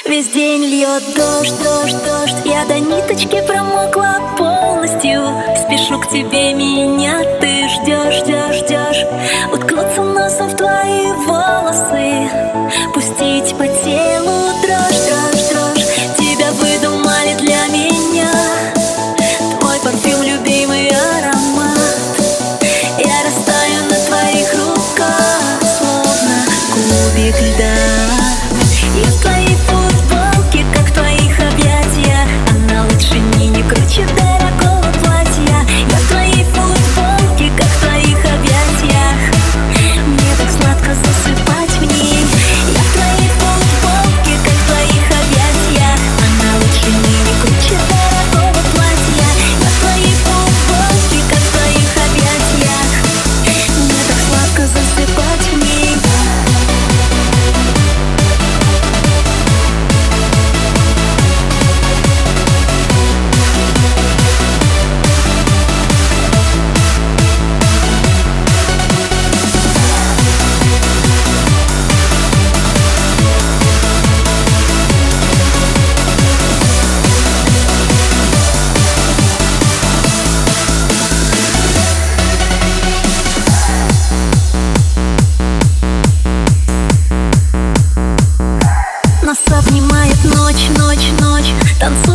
Весь день льет дождь, дождь, дождь. Я до ниточки промокла полностью. Спешу к тебе, меня ты ждешь, ждешь, ждешь. Уткнуться носом в твои волосы, пустить по телу дрожь, дрожь, дрожь. Тебя выдумали для меня, твой парфюм, любимый аромат. Я растаю на твоих руках, словно кубик льда. Я в твоей футболке, как в твоих объятиях. Она лучше не круче дорогого платья. Я в твоей футболке, как в твоих объятиях. Мне так сладко засыпать в ней. Я в твоей футболке, как в твоих объятиях. Она лучше не круче дорогого платья. Я в твоей футболке, как в твоих объятиях. Мне так сладко засыпать в ней. Нас обнимает ночь, ночь, ночь. Танцует